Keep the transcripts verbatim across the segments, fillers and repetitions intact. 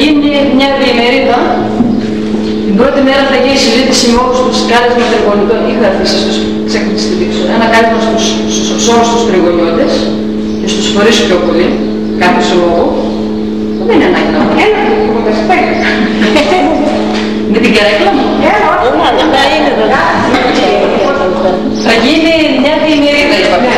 γίνει μια διημερίδα. Την πρώτη μέρα θα γίνει συζήτηση με όλους τους κάλεσμα τριγωνιτών. Είχα αφήσει στους ξέχασες τη δείξω. Ένα κάλεσμα στους, στους όλους τους τριγωνιώτες και στους φορείς πιο πολύ, κάποιος λόγο. Δεν είναι ανάγκη να πω. Ένα που τα σπέγγα. Με την καρέκλα μου. Να είναι εδώ. Θα γίνει μια διημερίδα, είπαμε.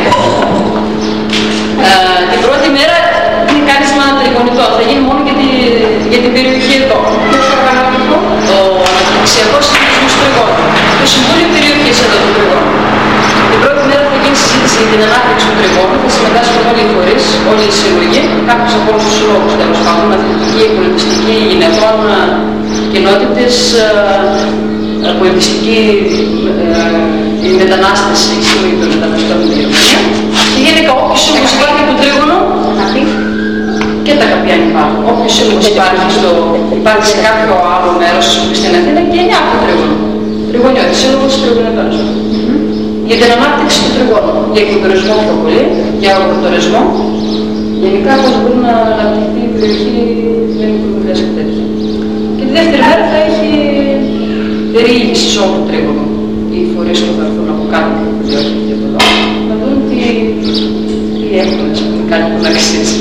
Την πρώτη μέρα είναι κάλεσμα τριγωνιτών. Θα γίνει μόνο για, τη, για την περιοχή εδώ. Ποιος οργανώνει αυτό? Το Αναπτυξιακός Συνδυασμός Τριγώνων. Το Συμβούλιο Περιοχής εδώ του Τριγώνου. Την πρώτη μέρα θα γίνει συζήτηση για την ανάπτυξη του Τριγώνου. Θα συμμετάσχουν όλοι οι φορείς, όλοι οι σύλλογοι, κάποιους από όλους τους συλλόγους τέλος πάντων, αθλητικοί, πολιτιστικοί, γυναικών, κοινότητες, πολιτιστικοί, οι μετανάστες, οι σύλλογοι των μεταναστών στην Γερμανία. Και γενικά όποιος σύλλογος υπάρχει από το Τρίγωνο, και τα καπιάν υπάρχουν. Όποιος σύλλογος υπάρχει, στο, υπάρχει σε κάποιο άλλο μέρος στην Αθήνα και είναι από το Τρίγωνο. Τριγωνιώτης, σύλλογος τριγωνιωτών. Mm-hmm. Για την ανάπτυξη του Τριγώνου, για οικοτουρισμό πιο πολύ, για αγροτουρισμό. Γενικά πώς μπορεί να αναπτυχθεί η περιοχή με μικροβουλές και τέτοια. Και τη δεύτερη μέρα θα έχει περιήγηση σε όλο το Τρίγωνο. Οι φορείς που θα έρθουν από κάτω και όχι και από εδώ, να δουν τι, τι έχουν, ας πούμε, κάτι που να αξίζει.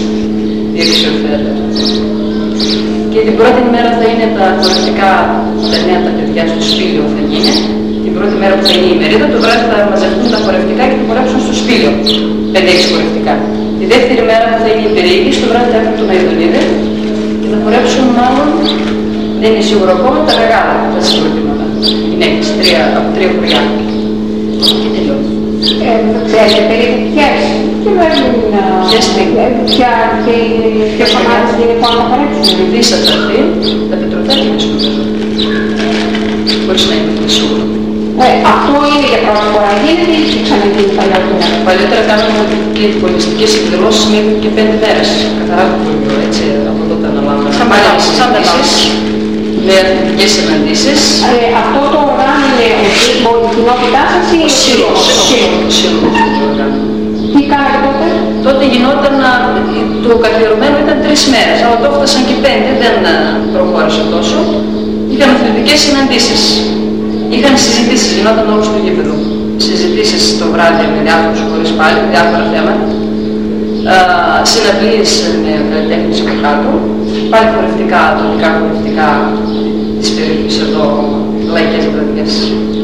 Και την πρώτη μέρα θα είναι τα χορευτικά, τα νέα τα παιδιά στο Σπήλιο θα γίνει. Την πρώτη μέρα που θα είναι η ημερίδα, το βράδυ θα μαζευτούν τα χορευτικά και θα χορέψουν στο Σπήλιο. πέντε έξι χορευτικά. Τη δεύτερη μέρα που θα είναι η περιήγηση, το βράδυ θα έρθουν τον Αιδονίδη και θα χορέψουν μάλλον, δεν είναι σίγουρο ακόμα, τα μεγάλα τα συγκροτήματα. Γυναίκες, από τρία χωριά. Και τελειώνει. Ξέρετε περίπου ποιες και βάζουν ποια και κομμάτια γυναικών θα παρέψουν. Η Δύσα θα έρθει, τα Πετροφέλια είναι σκοπεύω. Χωρίς να είμαι σίγουρο. Αυτό είναι για πρώτη φορά, γίνεται ή είχε ξαναγίνει παλιότερα? Παλιότερα κάναμε πολιτιστικές εκδηλώσεις μέχρι και πέντε μέρες. Καθαρά το χωριό, έτσι, από τότε αναλάβαμε. Σαν πελάσεις, με αθλητικές συναντήσεις. Αυτό το οργάνωνε η κοινότητά σας ή ο σύλλογος? Ο σύλλογος το οργάνωνε. Τι κάνατε τότε? Τότε γινόταν, το καθιερωμένο ήταν τρεις μέρες, αλλά το έφτασαν και πέντε, δεν προχώρησε τόσο. Είχαν αθλητικές συναντήσεις. Είχαν συζητήσεις, γινόταν όλο στο γήπεδο. Συζητήσεις το βράδυ με διάφορους φορείς πάλι, με διάφορα θέματα. Συναυλίες με καλλιτέχνες και κάτω. Πάλι χορευτικά, τοπικά χορευτικά της περιοχής εδώ, λαϊκές βραδιές.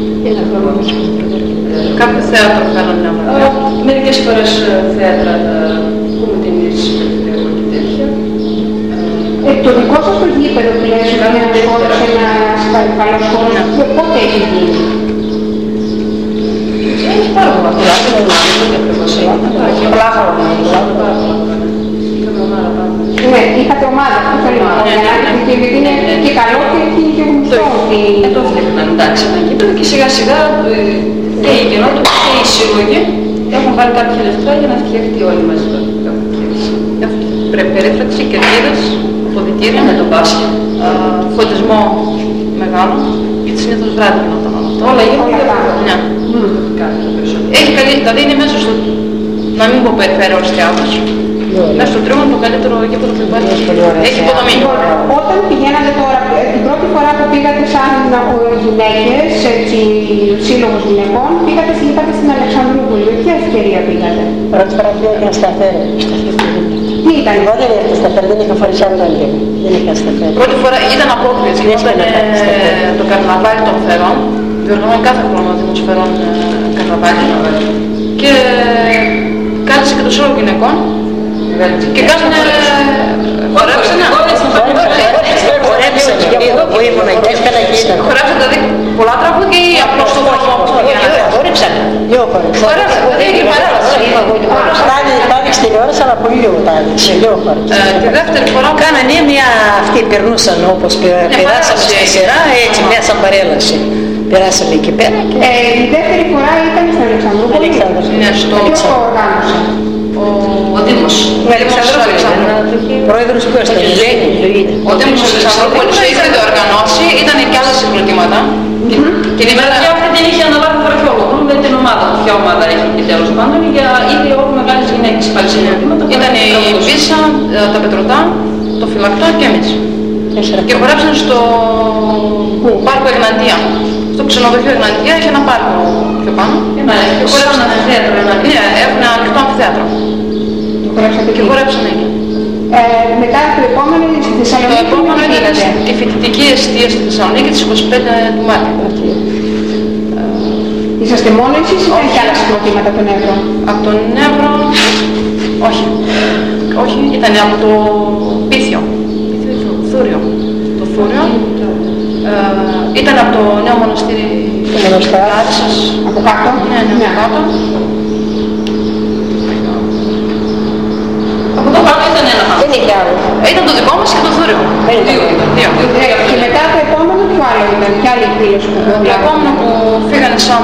Κάποιο θέατρο κάνουν να μάθουν. Μερικές φορές θέατρα, πούμε την είδηση και τέτοια. Το δικό σας το γήπεδο που λέει σε ένα χώρο, σε ένα καλό χώρο, πότε έχει γίνει? Έχει πάρα πολλά πολλά χρόνια, πολλά χρόνια. Είχαμε ομάδα πάνω. Ναι, είχατε ομάδα, αυτό θέλω να πω, και επειδή είναι και καλό και είναι και γνωστό. Ε, το φτιάχναν, εντάξει, ένα γήπεδο και σιγά σιγά και οι κοινότητες και οι σύλλογοι έχουν βάλει κάποια λεφτά για να φτιαχτεί όλοι μαζί το περίφραξη, κερκίδες, ποδητήρια με το μπάσκετ, φωτισμό μεγάλο, γιατί συνήθως βράδυ γινόταν όλο αυτό. Όλα γίνονται ναι. Έχει καλή, δηλαδή είναι μέσα στο, να μην πω περιφέρειος θεάτρος, μέσα στο Τρίγωνο το καλύτερο γήπεδο που υπάρχει. Έχει υποδομή. Όταν πηγαίνατε τώρα, την πρώτη φορά που πήγατε σαν γυναίκες, έτσι, σύλλογος γυναικών, πήγατε είπατε στην Αλεξανδρούπολη. Ποια ευκαιρία πήγατε? Πρώτη φορά πήγα στα Φέρε. Τι ήταν? Εγώ δεν είχα στα Φέρε, δεν είχα φορήσει άλλο λίγο. Δεν είχα στα Φέρε. Πρώτη φορά ήταν απόκριση, ήταν το καρναβάλι των Φερών. Διοργανώνει κάθε χρόνο Δήμος Φερών καρναβάλι. Και κάλεσε και το Σύλλογο Γυναικών. Και κάνουν χορέψανε. Χορέψανε και εγώ που ήμουν εκεί, έκανα και ήταν. Χορέψανε δηλαδή πολλά τραγούδια ή απλώς το δρόμο όπως πηγαίνανε? Χορέψανε. Λίγο χορέψανε. Χορέψανε, δηλαδή η παρέλαση. Τα έδειξε τηλεόραση αλλά πολύ λίγο τα έδειξε. Λίγο χορέψανε. Τη δεύτερη φορά κάνανε μια αυτοί περνούσαν όπως περάσαμε στη σειρά, έτσι μια σαν παρέλαση. Περάσαμε εκεί πέρα και... Η δεύτερη φορά ήταν στην Αλεξανδρούπολη. Ναι, στο οργάνωσε. Ο Δήμος. Ο Αλεξανδρούπολης. Πρόεδρος που έστω, ο Δήμος Αλεξανδρούπολης το είχε διοργανώσει, ήταν και άλλα συγκροτήματα. Και την ημέρα αυτή την είχε αναλάβει ο αρχαιόλογο με την ομάδα του. Ποια ομάδα έχει και τέλος πάντων για ήδη όλο μεγάλες γυναίκες πάλι συγκροτήματα. Ήταν η Βύσα, τα Πετρωτά, το Φυλακτό και εμείς. Και χορέψαν στο πάρκο Εγναντία. Στο ξενοδοχείο Εγναντία έχει ένα πάρκο πιο πάνω. Και χορέψαν ένα θέατρο. Ναι, έχουν ένα ανοιχτό αμφιθέατρο. Και χορέψαν εκεί. Ε, μετά το επόμενο είναι στη Θεσσαλονίκη. Το επόμενο ήταν η φοιτητική εστία στη Θεσσαλονίκη της εικοστή πέμπτη του Μάρτη. Είσαστε μόνο εσείς ή έχει άλλα συγκροτήματα από τον Εύρο? Από τον Εύρο, όχι. Όχι, ήταν από το Πίθιο. Πίθιο, Θούριο. Το Θούριο. Ε, ήταν από το νέο μοναστήρι Λάρισας. Από κάτω. Ναι, ναι, από κάτω. Από εδώ πάνω ήταν ένα μάθημα. Δεν είχε άλλο. Ήταν το δικό μας και το Θούριο. Δύο ήταν. Δύο. Και μετά το επόμενο ποιο άλλο ήταν, ποια άλλη εκδήλωση που Το επόμενο που φύγανε σαν...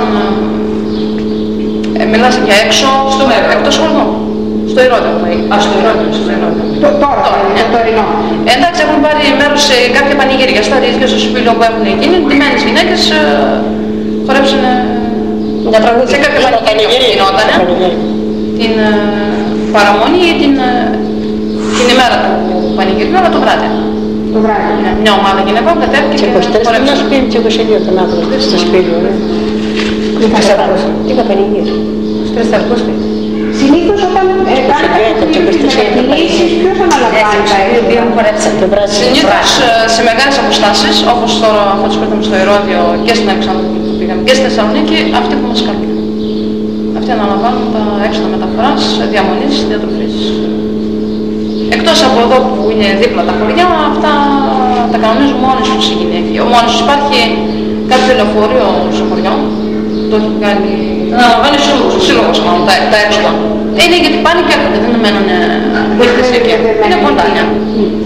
Ε, μιλάς για έξω, στο μέρο, εκτός σχολείου. Στο Ηρώδιο. Α, στο Ηρώδιο, στο Ηρώδιο. Το, τώρα, το τωρινό. Εντάξει, έχουν πάρει μέρος σε κάποια πανηγύρια στα ρίζια στο σπίτι που έχουν γίνει. Ντυμένες γυναίκες ε, χορέψουν σε κάποια πανηγύρια που γινότανε. Την ε, παραμονή ή την, ε, την ημέρα του πανηγυρίου, αλλά το βράδυ. Το βράδυ. Μια ομάδα γυναικών κατέβηκε και χορέψαν. Και σπίτι και είκοσι δύο τον άνθρωπο στο σπίτι. Τι είχα πανηγύρι. Στους Αυγούστου. Συνήθως όταν κάνετε τις μετακινήσεις, ποιος αναλαμβάνει τα έργα? Συνήθως σε μεγάλες αποστάσεις, όπως τώρα αυτό που πήγαμε στο Ηρώδιο και στην Αλεξάνδρεια που πήγαμε και στη Θεσσαλονίκη, αυτοί που μας καλούν. Αυτοί αναλαμβάνουν τα έξοδα μεταφοράς, διαμονής, διατροφής. Εκτός από εδώ που είναι δίπλα τα χωριά, αυτά τα κανονίζουν μόνοι τους οι γυναίκες. Μόνοι τους υπάρχει κάποιο λεωφορείο στο χωριό, το έχει κάνει... Να αναλαμβάνει σύλλογος. Σύλλογος μάλλον, τα, τα έξοδα. Είναι γιατί πάνε και έρχονται, δεν μένουν... Είναι κοντά, ναι.